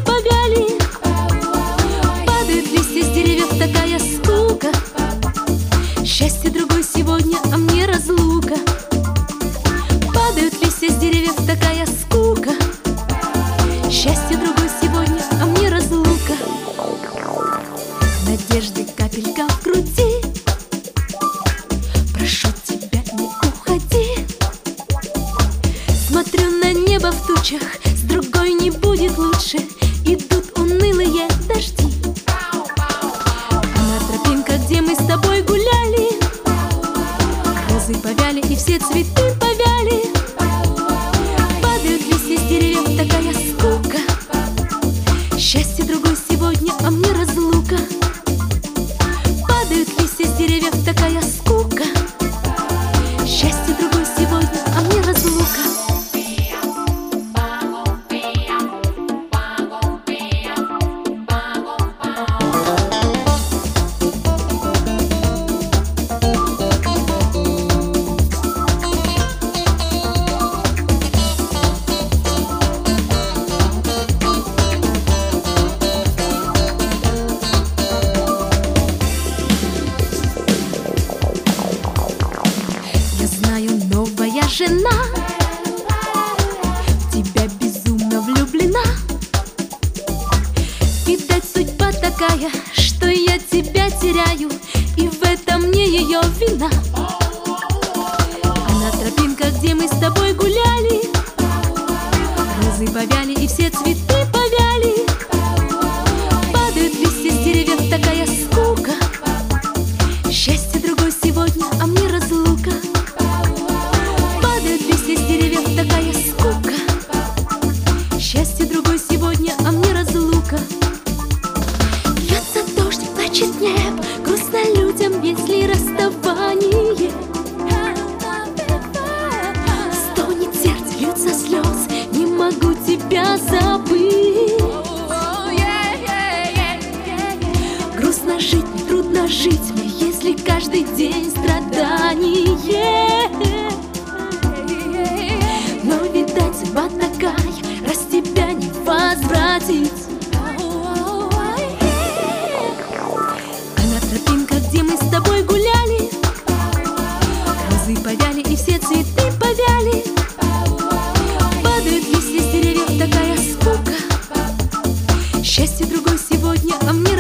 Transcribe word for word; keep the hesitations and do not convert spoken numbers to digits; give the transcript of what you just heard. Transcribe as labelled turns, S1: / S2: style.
S1: повяли. Падают листья с деревьев, такая скука. Счастье другой сегодня, а мне разлука. Падают листья с деревьев, такая скука. Счастье другой сегодня, а мне разлука. Надежды капелька в груди. Прошу тебя, не уходи. Смотрю на небо в тучах, с другой не будет лучше. Идут унылые дожди. А на тропинках, где мы с тобой гуляли, розы повяли и все цветы повяли. Падают листья с деревьев, такая скука. Счастье другой сегодня, а мне разлука. Падают листья с деревьев, такая скука. Счастье другой сегодня, а мне разлука. Новая жена в тебя безумно влюблена. Видать, судьба такая, что я тебя теряю, и в этом не ее вина. А на тропинках, где мы с тобой гуляли, розы повяли и все цветы повяли. Падают листья с деревьев, такая скука. Счастье другой сегодня, а мне разлука. Такая скука. Счастье другой сегодня, а мне разлука. Льется дождь, плачет небо, грустно людям, если расставание. Стонет сердце, льются слезы, не могу тебя забыть. Грустно жить, мне трудно жить мне, если каждый день страдание. Судьба такая, раз тебя не возвратить. А на тропинках, где мы с тобой гуляли, розы повяли и все цветы повяли. Падают листья с деревьев, такая скука. Счастье другой сегодня, а мне